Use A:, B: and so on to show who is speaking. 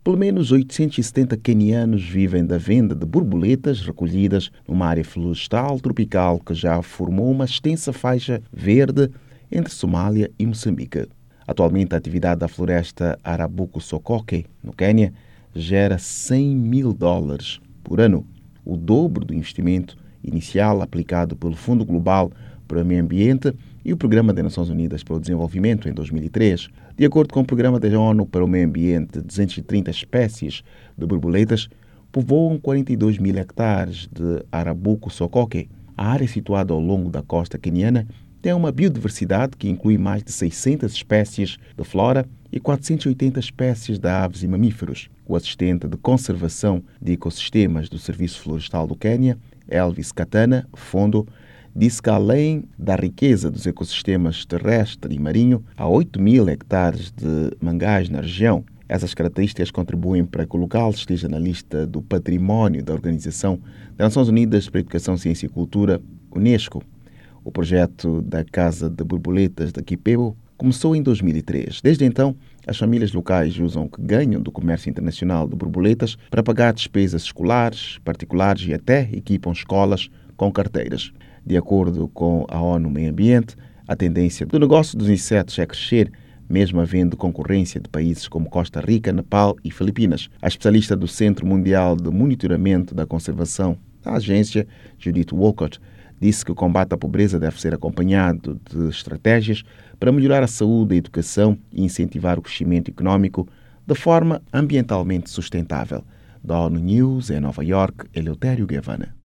A: Pelo menos 870 quenianos vivem da venda de borboletas recolhidas numa área florestal tropical que já formou uma extensa faixa verde entre Somália e Moçambique. Atualmente, a atividade da floresta Arabuko-Sokoke, no Quênia, gera $100 mil por ano, o dobro do investimento inicial aplicado pelo Fundo Global para o Meio Ambiente e o Programa das Nações Unidas para o Desenvolvimento em 2003. De acordo com o Programa da ONU para o Meio Ambiente, 230 espécies de borboletas povoam 42 mil hectares de Arabuko-Sokoke. A área situada ao longo da costa queniana tem uma biodiversidade que inclui mais de 600 espécies de flora e 480 espécies de aves e mamíferos. O assistente de conservação de ecossistemas do Serviço Florestal do Quênia, Elvis Katana Fondo, disse que, além da riqueza dos ecossistemas terrestre e marinho, há 8 mil hectares de mangás na região. Essas características contribuem para que o local esteja na lista do património da Organização das Nações Unidas para a Educação, Ciência e Cultura, Unesco. O projeto da Casa de Borboletas de Kipebo começou em 2003. Desde então, as famílias locais usam o que ganham do comércio internacional de borboletas para pagar despesas escolares, particulares e até equipam escolas com carteiras. De acordo com a ONU Meio Ambiente, a tendência do negócio dos insetos é crescer, mesmo havendo concorrência de países como Costa Rica, Nepal e Filipinas. A especialista do Centro Mundial de Monitoramento da Conservação da agência, Judith Wolcott, disse que o combate à pobreza deve ser acompanhado de estratégias para melhorar a saúde, a educação e incentivar o crescimento econômico de forma ambientalmente sustentável. Da ONU News, em Nova York, Eleutério Gavan.